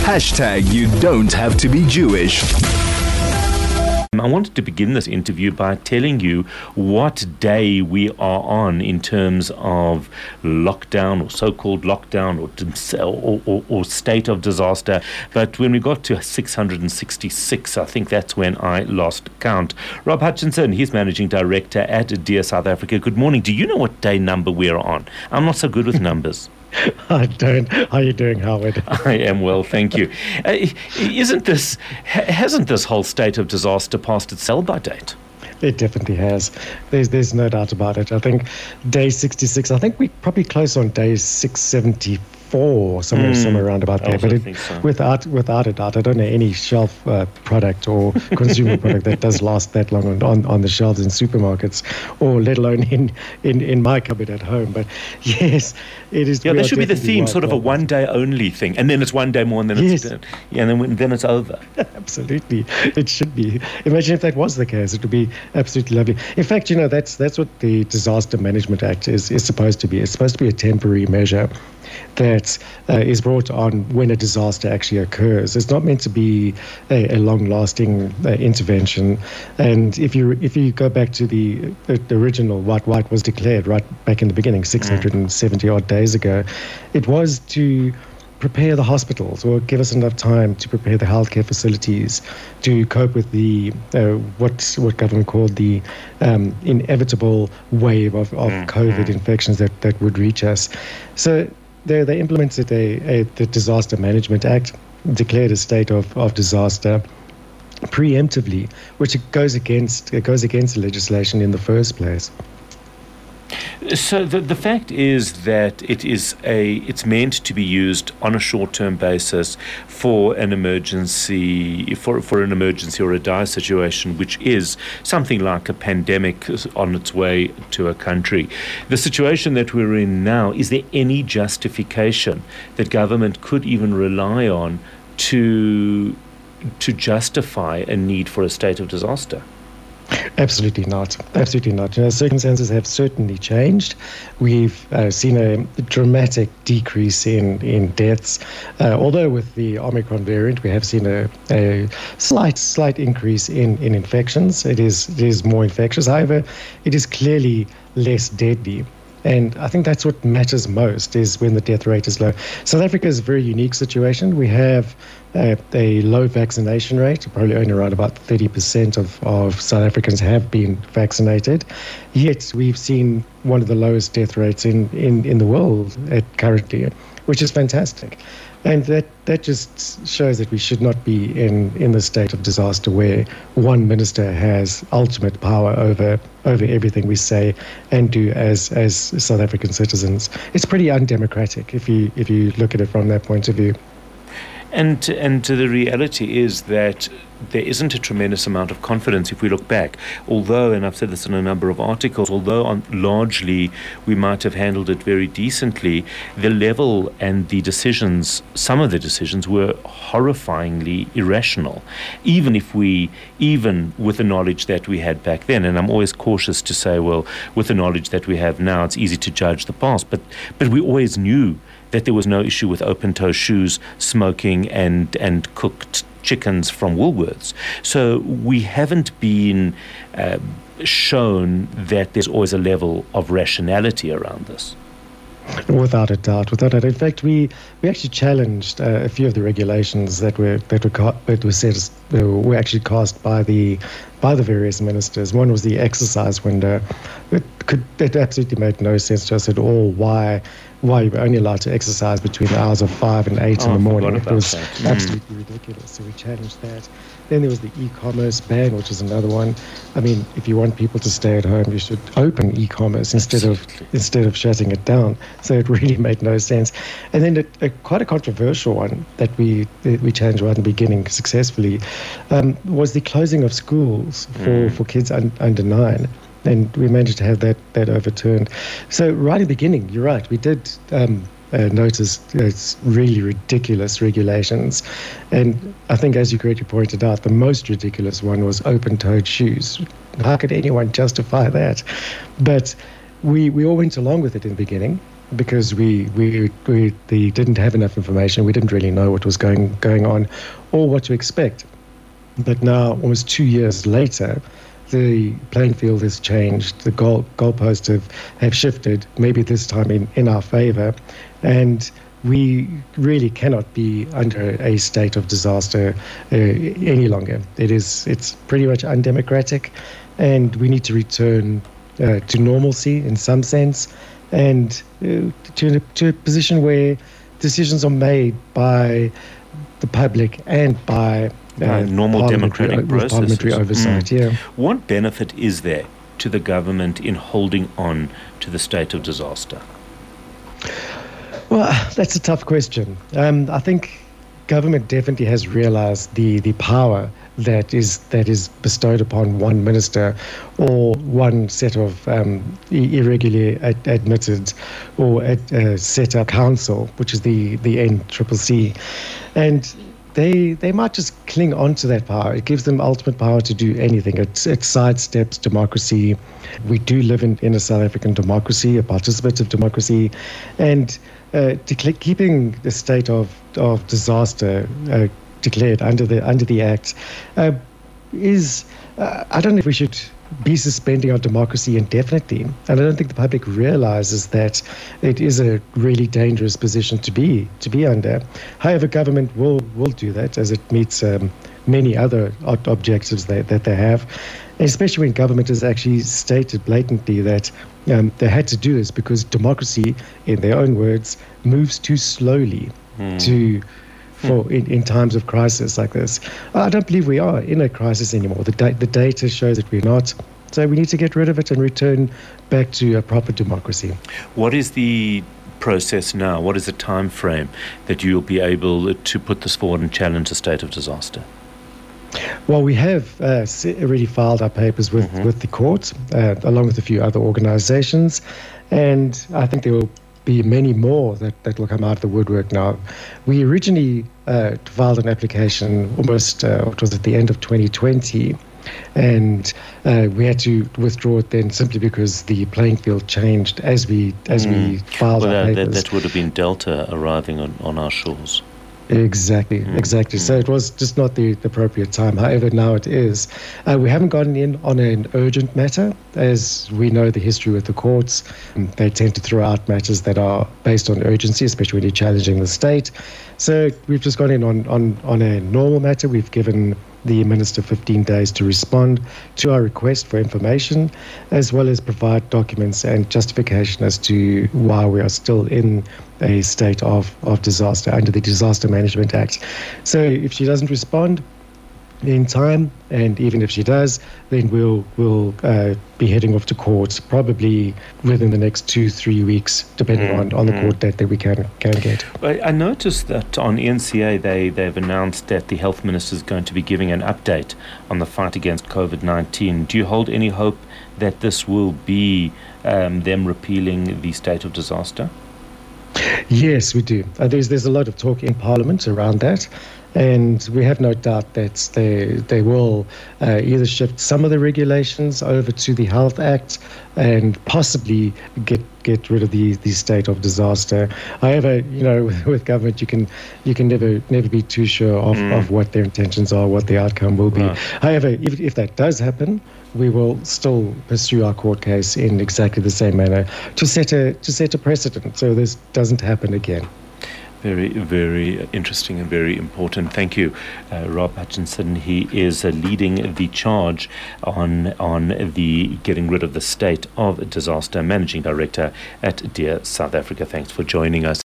You don't have to be Jewish. I wanted to begin this interview by telling you what day we are on in terms of lockdown or so-called lockdown or state of disaster. But when we got to 666, I think that's when I lost count. Rob Hutchinson, he's Managing Director at Dear South Africa. Good morning. Do you know what day number we're on? I'm not so good with numbers. I don't. How are you doing, Howard? I am well, thank you. Hasn't this whole state of disaster passed its sell-by date? It definitely has. There's no doubt about it. I think day 66, I think we're probably close on day 674, somewhere around about there. But without a doubt, I don't know any shelf product or consumer product that does last that long on the shelves in supermarkets, or let alone in my cupboard at home. But yes, it is. Yeah, that should be the theme, sort of a one-day only thing, and then it's one day more, and then then it's over. Absolutely, it should be. Imagine if that was the case; it would be absolutely lovely. In fact, that's what the Disaster Management Act is supposed to be. It's supposed to be a temporary measure that is brought on when a disaster actually occurs. It's not meant to be a long-lasting intervention. And if you go back to the original, what was declared right back in the beginning, 670 odd days ago, it was to prepare the hospitals, or give us enough time to prepare the healthcare facilities to cope with the what government called the inevitable wave of COVID infections that would reach us. So they implemented the Disaster Management Act, declared a state of disaster preemptively, which goes against the legislation in the first place. So the fact is that it's meant to be used on a short-term basis for an emergency, for an emergency or a dire situation, which is something like a pandemic on its way to a country. The situation that we're in now, is there any justification that government could even rely on to justify a need for a state of disaster? Absolutely not. Absolutely not. Circumstances have certainly changed. We've seen a dramatic decrease in deaths. Although with the Omicron variant, we have seen a slight increase in infections. It is more infectious. However, it is clearly less deadly. And I think that's what matters most, is when the death rate is low. South Africa is a very unique situation. We have a low vaccination rate. Probably only around about 30% of South Africans have been vaccinated. Yet we've seen one of the lowest death rates in the world currently, which is fantastic. And that just shows that we should not be in the state of disaster where one minister has ultimate power over everything we say and do as South African citizens. It's pretty undemocratic if you look at it from that point of view. And the reality is that there isn't a tremendous amount of confidence if we look back. Although, and I've said this in a number of articles, although largely we might have handled it very decently, the level and the decisions, some of the decisions were horrifyingly irrational, even with the knowledge that we had back then. And I'm always cautious to say, well, with the knowledge that we have now, it's easy to judge the past. But we always knew that there was no issue with open-toe shoes, smoking, and cooked chickens from Woolworths. So we haven't been shown that there's always a level of rationality around this. Without a doubt. In fact, we actually challenged a few of the regulations that were actually cast by the various ministers. One was the exercise window. It absolutely made no sense to us at all. Why you were only allowed to exercise between the hours of 5 and 8 in the morning. It was absolutely ridiculous. So we challenged that. Then there was the e-commerce ban, which is another one. I mean, if you want people to stay at home, you should open e-commerce instead of shutting it down. So it really made no sense. And then quite a controversial one that we challenged right in the beginning successfully was the closing of schools for kids under 9. And we managed to have that overturned. So right in the beginning, you're right, we did noticed it's really ridiculous regulations. And I think, as you correctly pointed out, the most ridiculous one was open-toed shoes. How could anyone justify that? But we all went along with it in the beginning. because we didn't have enough information. We didn't really know what was going on or what to expect. But now, almost 2 years later, the playing field has changed. The goalposts have shifted, maybe this time in our favor. And we really cannot be under a state of disaster any longer. It's pretty much undemocratic, and we need to return to normalcy in some sense, and to a position where decisions are made by the public and by normal democratic processes. Parliamentary oversight. Yeah. What benefit is there to the government in holding on to the state of disaster? Well, that's a tough question. I think government definitely has realized the power that is bestowed upon one minister or one set of irregularly admitted or set up council, which is the NCCC, and they might just cling on to that power. It gives them ultimate power to do anything. It sidesteps democracy. We do live in a South African democracy, a participative democracy, and keeping the state of disaster declared under the Act is, I don't know if we should be suspending our democracy indefinitely. And I don't think the public realizes that it is a really dangerous position to be under. However, government will do that as it meets many other objectives that they have, and especially when government has actually stated blatantly that they had to do this because democracy, in their own words, moves too slowly in times of crisis like this. I don't believe we are in a crisis anymore. The data shows that we're not. So we need to get rid of it and return back to a proper democracy. What is the process now? What is the time frame that you'll be able to put this forward and challenge a state of disaster? Well, we have already filed our papers with the court, along with a few other organizations, and I think there will be many more that will come out of the woodwork now. We originally filed an application almost, it was at the end of 2020, and we had to withdraw it then simply because the playing field changed as we filed our papers. That would have been Delta arriving on our shores. Exactly. So it was just not the appropriate time. However, now it is. We haven't gotten in on an urgent matter. As we know the history with the courts, they tend to throw out matters that are based on urgency, especially when you're challenging the state. So we've just gone in on a normal matter. We've given the Minister 15 days to respond to our request for information, as well as provide documents and justification as to why we are still in a state of disaster under the Disaster Management Act. So if she doesn't respond in time, and even if she does, then we'll be heading off to court probably within the next 2-3 weeks, depending on the court date that we can get. I noticed that on NCA they've announced that the health minister is going to be giving an update on the fight against COVID-19. Do you hold any hope that this will be them repealing the state of disaster? Yes, we do. There's a lot of talk in Parliament around that. And we have no doubt that they will either shift some of the regulations over to the Health Act and possibly get rid of the state of disaster. However, with government, you can never be too sure of what their intentions are, what the outcome will be. Right. However, if that does happen, we will still pursue our court case in exactly the same manner to set a precedent so this doesn't happen again. Very, very interesting and very important. Thank you, Rob Hutchinson. He is leading the charge on the getting rid of the state of disaster, managing director at Dear South Africa. Thanks for joining us.